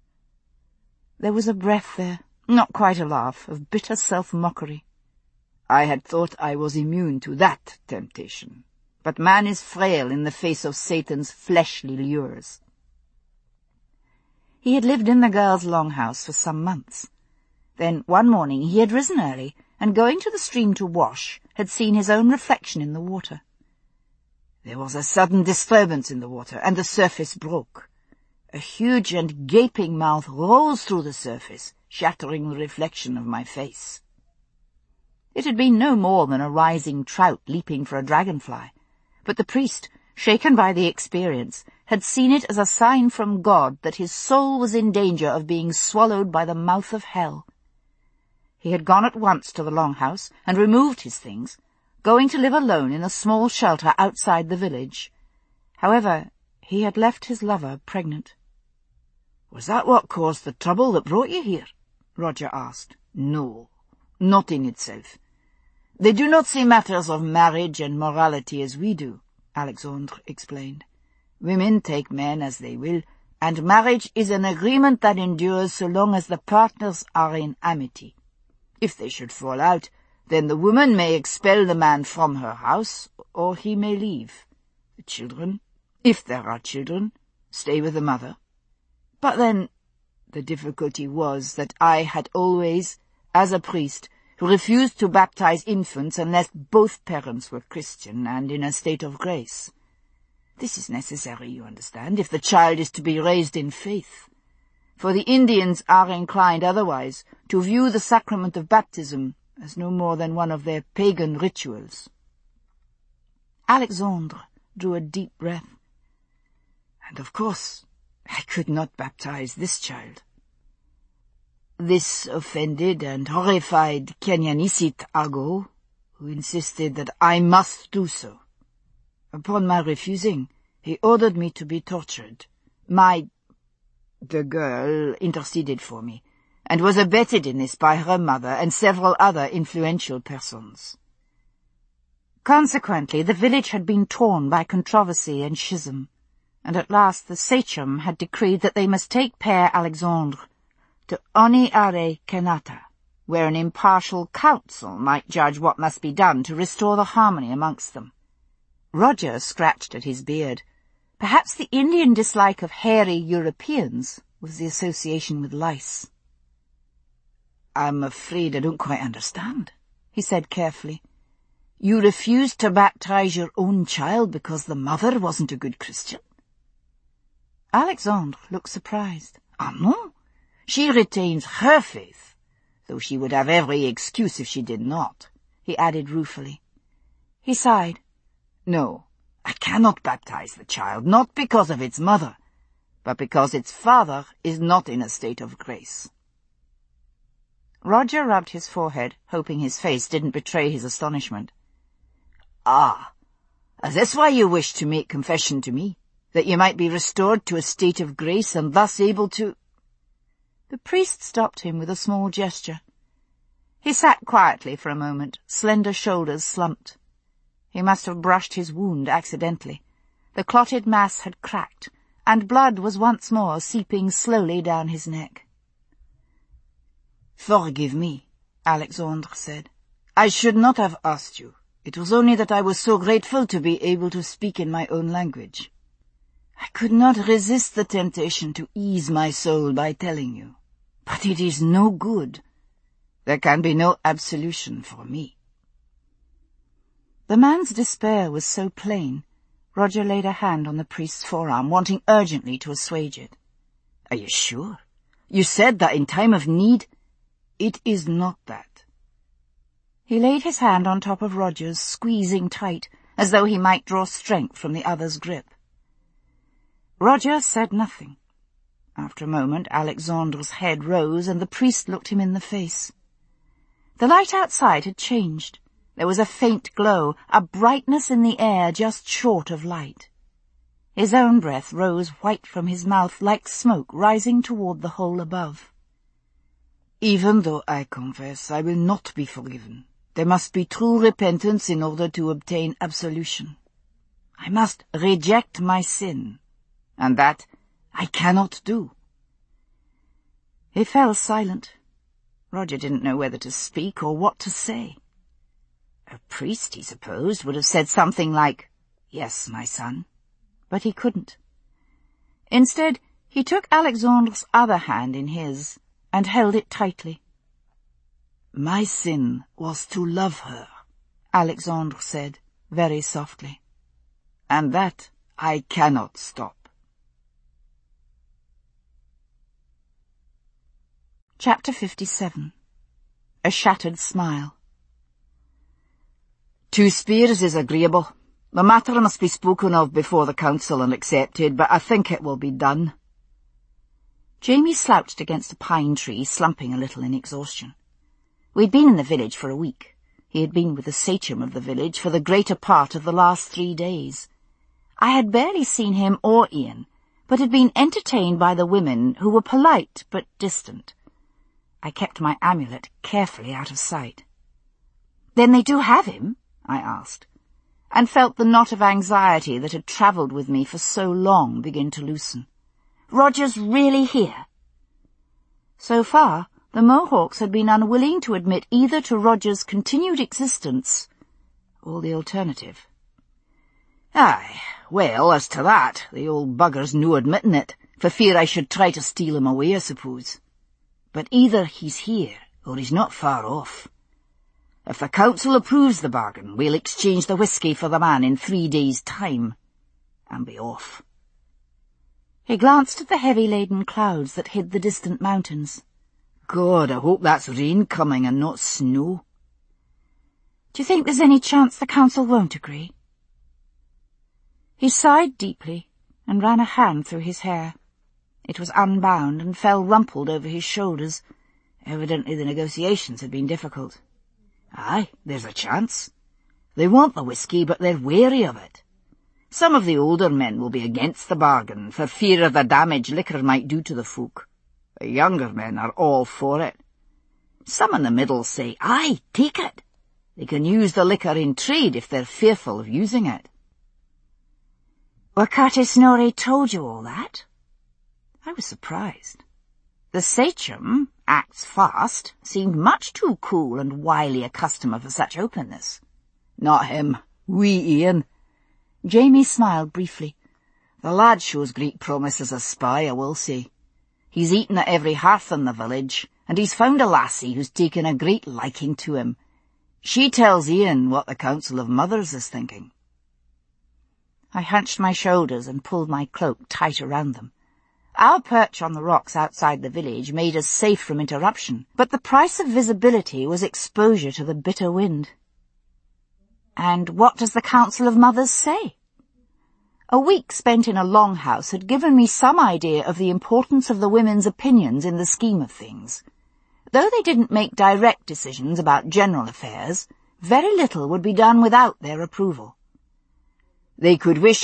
There was a breath there, not quite a laugh, of bitter self-mockery. "I had thought I was immune to that temptation, but man is frail in the face of Satan's fleshly lures." He had lived in the girl's longhouse for some months. Then one morning he had risen early, and going to the stream to wash, had seen his own reflection in the water. There was a sudden disturbance in the water, and the surface broke. A huge and gaping mouth rose through the surface, shattering the reflection of my face. It had been no more than a rising trout leaping for a dragonfly, but the priest, shaken by the experience, had seen it as a sign from God that his soul was in danger of being swallowed by the mouth of hell. He had gone at once to the longhouse and removed his things, going to live alone in a small shelter outside the village. However, he had left his lover pregnant. "Was that what caused the trouble that brought you here?" Roger asked. "No, not in itself. They do not see matters of marriage and morality as we do," Alexandre explained. "Women take men as they will, and marriage is an agreement that endures so long as the partners are in amity. If they should fall out, then the woman may expel the man from her house, or he may leave. The children, if there are children, stay with the mother. But then, the difficulty was that I had always, as a priest, refused to baptize infants unless both parents were Christian and in a state of grace. This is necessary, you understand, if the child is to be raised in faith. For the Indians are inclined otherwise to view the sacrament of baptism as no more than one of their pagan rituals." Alexandre drew a deep breath. "And of course, I could not baptize this child." This offended and horrified Kenyan-Isi T'Ago, who insisted that I must do so. Upon my refusing, he ordered me to be tortured. The girl interceded for me, and was abetted in this by her mother and several other influential persons. Consequently, the village had been torn by controversy and schism, and at last the sachem had decreed that they must take Père Alexandre to Oni Are Kenata, where an impartial council might judge what must be done to restore the harmony amongst them. Roger scratched at his beard. Perhaps the Indian dislike of hairy Europeans was the association with lice. "I'm afraid I don't quite understand," he said carefully. "You refused to baptize your own child because the mother wasn't a good Christian?" Alexandre looked surprised. "Ah, no. She retains her faith, though she would have every excuse if she did not," he added ruefully. He sighed. "No, I cannot baptize the child, not because of its mother, but because its father is not in a state of grace." Roger rubbed his forehead, hoping his face didn't betray his astonishment. "Ah, is this why you wish to make confession to me? That you might be restored to a state of grace and thus able to—" The priest stopped him with a small gesture. He sat quietly for a moment, slender shoulders slumped. He must have brushed his wound accidentally. The clotted mass had cracked, and blood was once more seeping slowly down his neck. "Forgive me," Alexandre said. "I should not have asked you. It was only that I was so grateful to be able to speak in my own language. I could not resist the temptation to ease my soul by telling you. But it is no good. There can be no absolution for me." The man's despair was so plain, Roger laid a hand on the priest's forearm, wanting urgently to assuage it. "Are you sure? You said that in time of need—" "It is not that." He laid his hand on top of Roger's, squeezing tight, as though he might draw strength from the other's grip. Roger said nothing. After a moment, Alexandre's head rose, and the priest looked him in the face. The light outside had changed. There was a faint glow, a brightness in the air just short of light. His own breath rose white from his mouth like smoke rising toward the hole above. "Even though I confess, I will not be forgiven. There must be true repentance in order to obtain absolution. I must reject my sin, and that I cannot do." He fell silent. Roger didn't know whether to speak or what to say. A priest, he supposed, would have said something like, "Yes, my son," but he couldn't. Instead, he took Alexandre's other hand in his and held it tightly. "My sin was to love her," Alexandre said, very softly, "and that I cannot stop." Chapter 57. A Shattered Smile. 2 spears is agreeable. The matter must be spoken of before the council and accepted, but I think it will be done. Jamie slouched against a pine tree, slumping a little in exhaustion. We'd been in the village for a week. He had been with the sachem of the village for the greater part of the last 3 days. I had barely seen him or Ian, but had been entertained by the women, who were polite but distant. I kept my amulet carefully out of sight. "Then they do have him?" I asked, and felt the knot of anxiety that had travelled with me for so long begin to loosen. "Roger's really here?" So far, the Mohawks had been unwilling to admit either to Roger's continued existence or the alternative. "Aye, well, as to that, the old bugger's no admitting it, for fear I should try to steal him away, I suppose. But either he's here, or he's not far off. If the council approves the bargain, we'll exchange the whiskey for the man in 3 days' time, and be off." He glanced at the heavy-laden clouds that hid the distant mountains. "God, I hope that's rain coming and not snow." "Do you think there's any chance the council won't agree?" He sighed deeply and ran a hand through his hair. It was unbound and fell rumpled over his shoulders. Evidently the negotiations had been difficult. "Aye, there's a chance. They want the whiskey, but they're wary of it. Some of the older men will be against the bargain, for fear of the damage liquor might do to the folk. The younger men are all for it. Some in the middle say, aye, take it. They can use the liquor in trade if they're fearful of using it." "Wakate Snorri told you all that?" I was surprised. The sachem, acts fast, seemed much too cool and wily a customer for such openness. "Not him. Wee Ian." Jamie smiled briefly. "The lad shows great promise as a spy, I will say. He's eaten at every hearth in the village, and he's found a lassie who's taken a great liking to him. She tells Ian what the Council of Mothers is thinking." I hunched my shoulders and pulled my cloak tight around them. Our perch on the rocks outside the village made us safe from interruption, but the price of visibility was exposure to the bitter wind. "And what does the Council of Mothers say?" A week spent in a longhouse had given me some idea of the importance of the women's opinions in the scheme of things. Though they didn't make direct decisions about general affairs, very little would be done without their approval. They could wish